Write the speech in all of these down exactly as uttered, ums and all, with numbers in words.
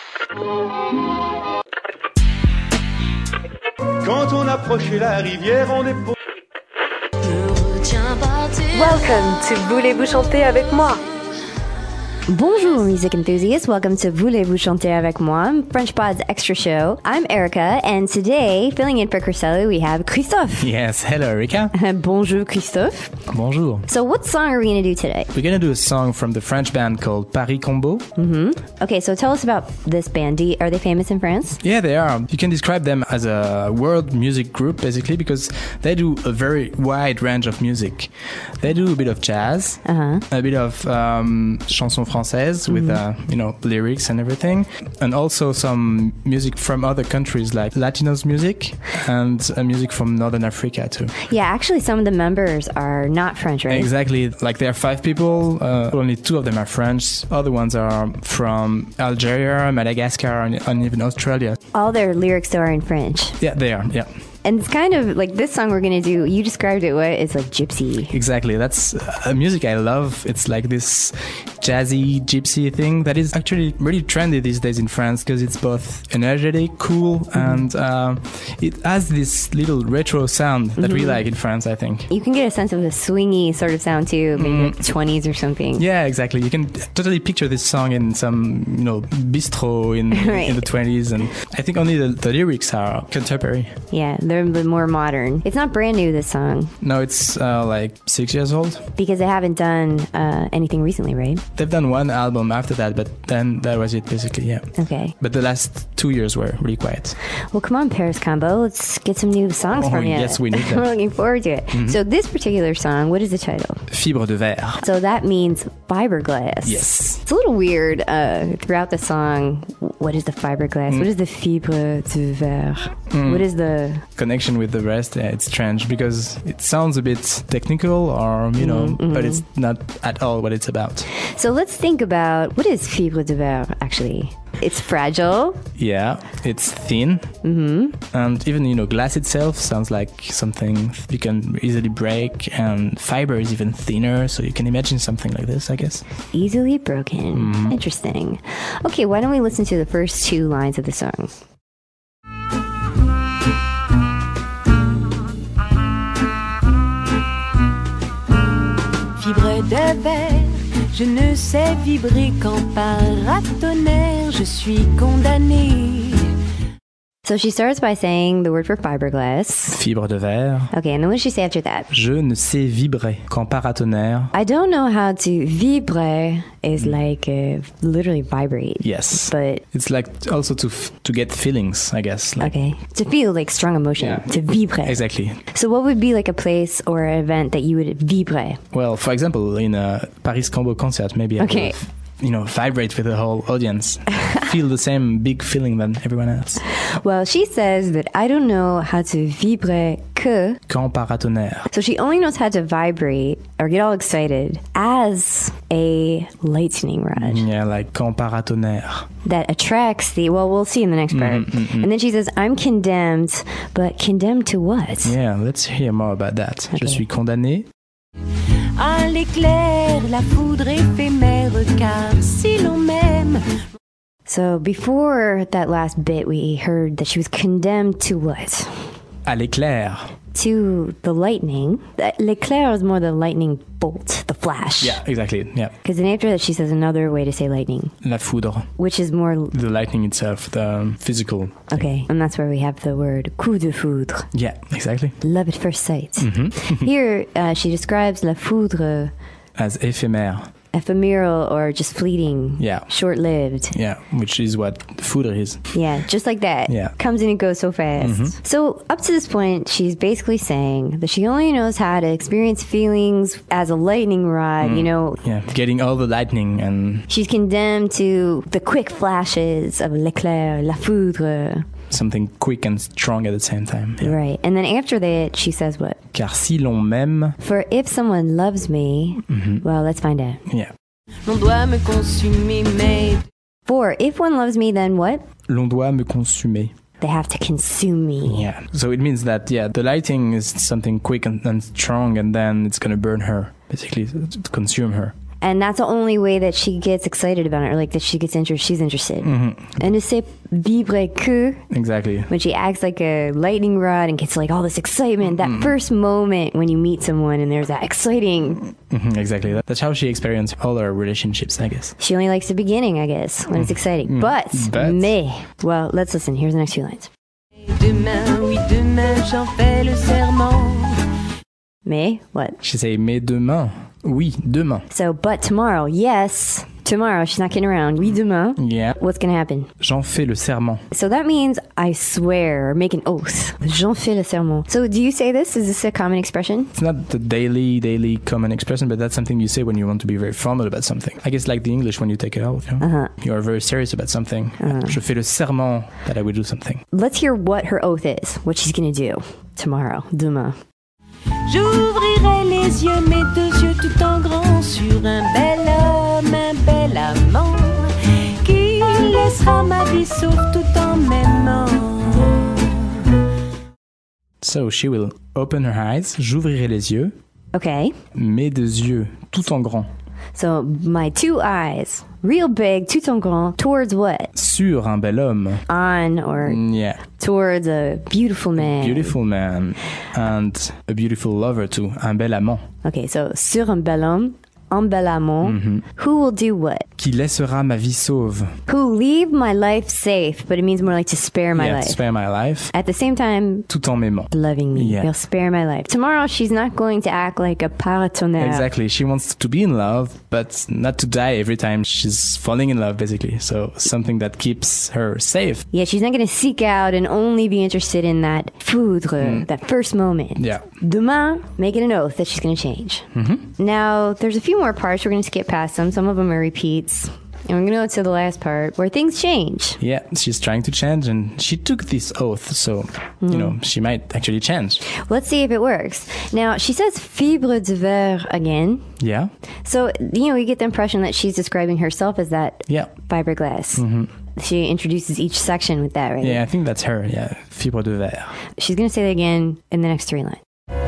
Quand on approchait la rivière, on est... Welcome to Voulez-vous chanter avec moi? Bonjour, music enthusiasts. Welcome to Voulez-vous chanter avec moi, French Pod's extra show. I'm Erica, and today, filling in for Christelle, we have Christophe. Yes, hello, Erica. Bonjour, Christophe. Bonjour. So what song are we going to do today? We're going to do a song from the French band called Paris Combo. Mm-hmm. Okay, so tell us about this band. Do you, are they famous in France? Yeah, they are. You can describe them as a world music group, basically, because they do a very wide range of music. They do a bit of jazz, uh-huh. a bit of um, chanson française with, uh, you know, lyrics and everything, and also some music from other countries like Latinos music and uh, music from Northern Africa too. Yeah, actually some of the members are not French, right? Exactly. Like there are five people, uh, only two of them are French. Other ones are from Algeria, Madagascar, and, and even Australia. All their lyrics are in French. Yeah, they are, yeah. And it's kind of like this song we're going to do, you described it, what? It's like gypsy. Exactly. That's a music I love. It's like this jazzy, gypsy thing that is actually really trendy these days in France because it's both energetic, cool, mm-hmm. and uh, it has this little retro sound that mm-hmm. we like in France, I think. You can get a sense of the swingy sort of sound too, maybe mm. like twenties or something. Yeah, exactly. You can totally picture this song in some, you know, bistro in, right. in the twenties. And I think only the, the lyrics are contemporary. Yeah, they're a bit more modern. It's not brand new, this song. No, it's uh, like six years old. Because they haven't done uh, anything recently, right? They've done one album after that, but then that was it, basically, yeah. Okay. But the last two years were really quiet. Well, come on, Paris Combo. Let's get some new songs oh, from you. Yes, we need them. We're looking forward to it. Mm-hmm. So this particular song, what is the title? Fibre de verre. So that means fiberglass. Yes. It's a little weird uh, throughout the song. What is the fiberglass? Mm. What is the fibre de verre? Mm. What is the... connection with the rest? Yeah, it's strange because it sounds a bit technical or, you know, mm-hmm. but it's not at all what it's about. So let's think about, what is fibre de verre, actually? It's fragile. Yeah, it's thin. Mm-hmm. And even, you know, glass itself sounds like something you can easily break, and fiber is even thinner, so you can imagine something like this, I guess. Easily broken. Mm-hmm. Interesting. Okay, why don't we listen to the first two lines of the song? Fibre de verre, je ne sais vibrer qu'en paratonnerre, je suis condamnée. So she starts by saying the word for fiberglass. Fibre de verre. Okay, and then what does she say after that? Je ne sais vibrer qu'en paratonnerre. I don't know how to vibrer is like uh, literally vibrate. Yes. But it's like also to f- to get feelings, I guess. Like, okay. To feel like strong emotion. Yeah. To vibrer. Exactly. So what would be like a place or an event that you would vibrer? Well, for example, in a Paris Combo concert, maybe. Okay. I would, you know, vibrate with the whole audience. Feel the same big feeling than everyone else. Well, she says that I don't know how to vibrer que... qu'en paratonnerre. So she only knows how to vibrate or get all excited as a lightning rod. Yeah, like qu'en paratonnerre. That attracts the... Well, we'll see in the next part. Mm-hmm, mm-hmm. And then she says, I'm condemned, but condemned to what? Yeah, let's hear more about that. Okay. Je suis condamné. À l'éclair, la foudre éphémère, car si l'on m'aime... So before that last bit, we heard that she was condemned to what? À l'éclair. To the lightning. L'éclair is more the lightning bolt, the flash. Yeah, exactly. Yeah. Because then after that, she says another way to say lightning. La foudre. Which is more... the lightning itself, the physical. Okay, and that's where we have the word coup de foudre. Yeah, exactly. Love at first sight. Mm-hmm. Here, uh, she describes la foudre... as éphémère. Ephemeral or just fleeting. Yeah. Short-lived. Yeah, which is what foudre is. Yeah, just like that. Yeah. Comes and it goes so fast. Mm-hmm. So up to this point, she's basically saying that she only knows how to experience feelings as a lightning rod, mm. you know. Yeah, getting all the lightning and... she's condemned to the quick flashes of l'éclair, la foudre. Something quick and strong at the same time. Yeah. Right. And then after that, she says what? Car si l'on m'aime... For if someone loves me, mm-hmm. well, let's find out. Yeah. L'on doit me consumer, mais... For if one loves me, then what? L'on doit me consumer. They have to consume me. Yeah. So it means that, yeah, the lighting is something quick and, and strong, and then it's going to burn her, basically, to consume her. And that's the only way that she gets excited about it, or like that she gets interested, she's interested. Mm-hmm. Elle ne sait vibrer que exactly when she acts like a lightning rod and gets like all this excitement, that mm-hmm. first moment when you meet someone and there's that exciting. Mm-hmm, exactly. That, that's how she experienced all her relationships, I guess. She only likes the beginning, I guess, when mm-hmm. it's exciting. Mm-hmm. But, but, mais, well, let's listen. Here's the next few lines. Demain, oui, demain, j'en fais le serment. Mais, what? She say, mais demain. Oui, demain. So, but tomorrow, yes, tomorrow. She's not kidding around. Oui, demain. Yeah. What's going to happen? J'en fais le serment. So that means I swear, or make an oath. J'en fais le serment. So do you say this? Is this a common expression? It's not the daily, daily common expression, but that's something you say when you want to be very formal about something. I guess like the English when you take it out, you know? Uh-huh. You are very serious about something. Uh-huh. Je fais le serment that I will do something. Let's hear what her oath is, what she's going to do tomorrow, demain. J'ouvrirai les yeux, mes deux yeux tout en grand, sur un bel homme, un bel amant, qui laissera ma vie sauve tout en m'aimant. So she will open her eyes, j'ouvrirai les yeux. Okay. Mes deux yeux tout en grand. So my two eyes, real big, tout en grand, towards what? Sur un bel homme. On or yeah. towards a beautiful man. Beautiful man and a beautiful lover too, un bel amant. Okay, so sur un bel homme, un bel amant, mm-hmm. who will do what? Qui laissera ma vie sauve. Who leave my life safe, but it means more like to spare my yeah, life. To spare my life. At the same time, tout en m'aimant. Loving me. Yeah. He'll spare my life. Tomorrow, she's not going to act like a paratonnerre. Exactly. She wants to be in love, but not to die every time she's falling in love, basically. So something that keeps her safe. Yeah, she's not going to seek out and only be interested in that foudre, mm. that first moment. Yeah. Demain, making an oath that she's going to change. Mm-hmm. Now, there's a few more parts. We're going to skip past them. Some of them are repeats. And we're going to go to the last part where things change. Yeah, she's trying to change and she took this oath. So, mm. you know, she might actually change. Let's see if it works. Now, she says fibre de verre again. Yeah. So, you know, you get the impression that she's describing herself as that yeah. fiberglass. Mm-hmm. She introduces each section with that, right? Yeah, I think that's her. Yeah, fibre de verre. She's going to say that again in the next three lines.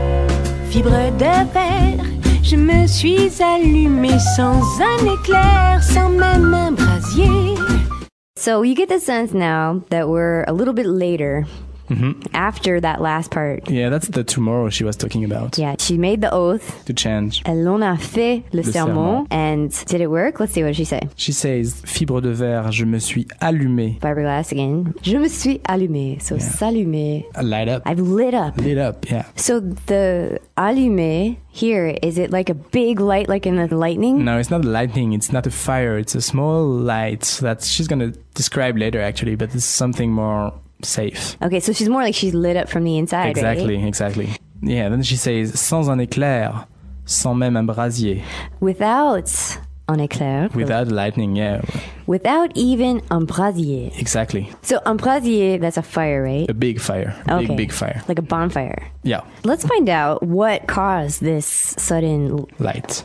Fibre de verre. Je me suis allumée sans un éclair, sans même un brasier. So you get the sense now that we're a little bit later, mm-hmm. after that last part. Yeah, that's the tomorrow she was talking about. Yeah, she made the oath. To change. Elle en a fait le, le serment. serment. And did it work? Let's see, what did she say? She says, fibre de verre, je me suis allumée. Fiberglass again. Je me suis allumée. So yeah. s'allumer. Light up. I've lit up. Lit up, yeah. So the allumé here, is it like a big light like in the lightning? No, it's not lightning. It's not a fire. It's a small light that she's going to describe later, actually, but it's something more safe. Okay, so she's more like she's lit up from the inside, exactly, right? Exactly, Yeah, then she says, sans un éclair, sans même un brasier. Without un éclair. Without lightning, yeah. Without even un brasier. Exactly. So un brasier, that's a fire, right? A big fire. A okay. Big, big fire. Like a bonfire. Yeah. Let's find out what caused this sudden light.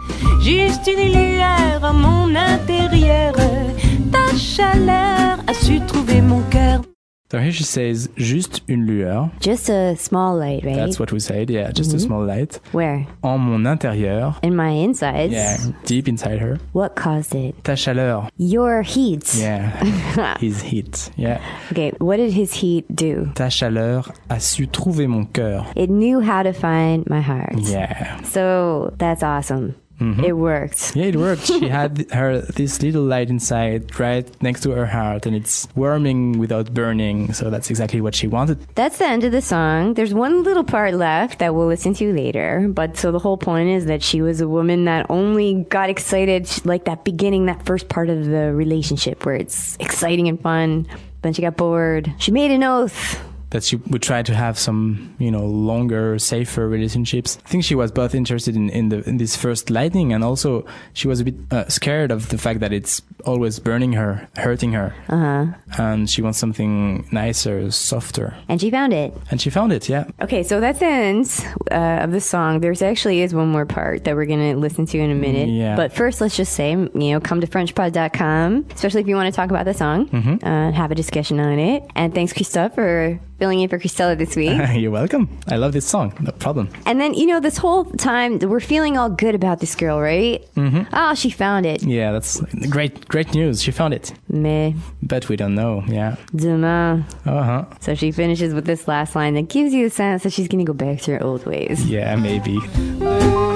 Juste une lueur à mon intérieur, ta chaleur a su trouver mon cœur. So here she says, juste une lueur. Just a small light, right? That's what we said, yeah, just mm-hmm. a small light. Where? En mon intérieur. In my insides. Yeah, deep inside her. What caused it? Ta chaleur. Your heat. Yeah, his heat, yeah. Okay, what did his heat do? Ta chaleur a su trouver mon cœur. It knew how to find my heart. Yeah. So that's awesome. Mm-hmm. It worked. Yeah, it worked. She had her this little light inside right next to her heart, and it's warming without burning. So that's exactly what she wanted. That's the end of the song. There's one little part left that we'll listen to later. But so the whole point is that she was a woman that only got excited, like that beginning, that first part of the relationship where it's exciting and fun. Then she got bored. She made an oath that she would try to have some, you know, longer, safer relationships. I think she was both interested in, in, the, in this first lightning, and also she was a bit uh, scared of the fact that it's always burning her, hurting her. Uh-huh. And she wants something nicer, softer. And she found it. And she found it, yeah. Okay, so that's the end uh, of the song. There's actually is one more part that we're going to listen to in a minute. Yeah. But first, let's just say, you know, come to french pod dot com, especially if you want to talk about the song, mm-hmm. uh, have a discussion on it. And thanks, Christophe, for filling in for Christella this week. You're welcome. I love this song. No problem. And then, you know, this whole time we're feeling all good about this girl, right? Mm-hmm. Ah, she found it. Yeah, that's great, great news. She found it. Mais But we don't know. Yeah. demain. Uh-huh. So she finishes with this last line that gives you the sense that she's going to go back to her old ways. Yeah, maybe.